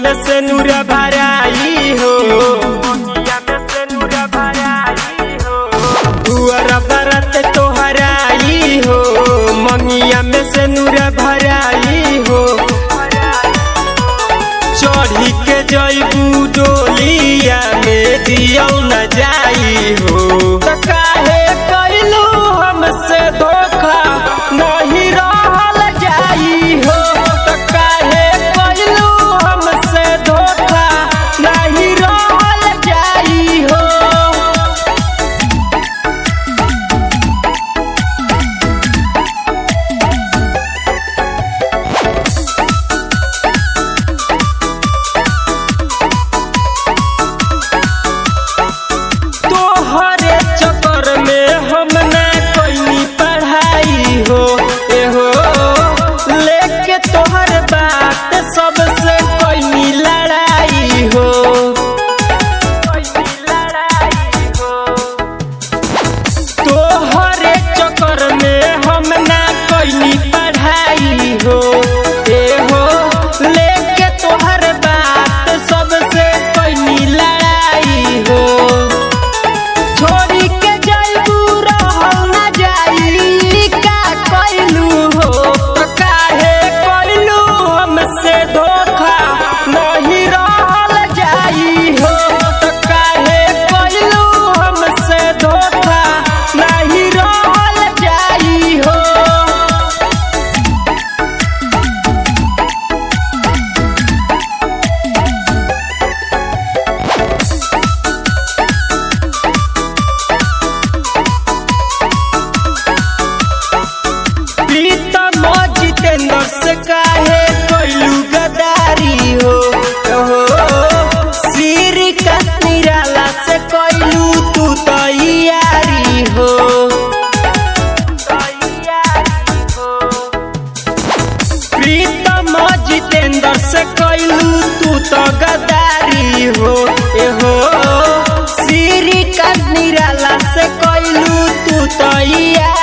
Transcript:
में से नूर भराई हो, तुअर बरत तोहराई हो, मंगिया में से नूर भराई हो। चढ़ी के जइबू डोलिया में दियो न जाई हो। काहे कइलू हमसे धोखा नहीं रहल जाई हो। काहे कइलू हमसे धोखा नहीं रहल जाई हो। तोहरे चक्कर में हम ना कोई पढ़ाई हो, एहो लेके तोहर बात सबसे कोई लड़ाई हो। तोहरे चक्कर में हम ना कोई पढ़ाई हो, एहो लेके तोहर बात सबसे कोई लड़ाई हो। छोड़ी के जइबू रहल न जाई का कइलू हो। काहे कइलू हमसे धोखा नहीं रहल जाई हो। काहे कइलू हमसे धोखा नहीं रहल जाई हो। प्रीतम जितेंद्र से काहे कइलू गदारी हो, ओहो श्रीकांत निराला से कइलू तू तैयारी हो। प्रीतम जितेंद्र से कइलू तू तो गदारी हो, एहो श्रीकांत निराला से कइलू तू तैयारी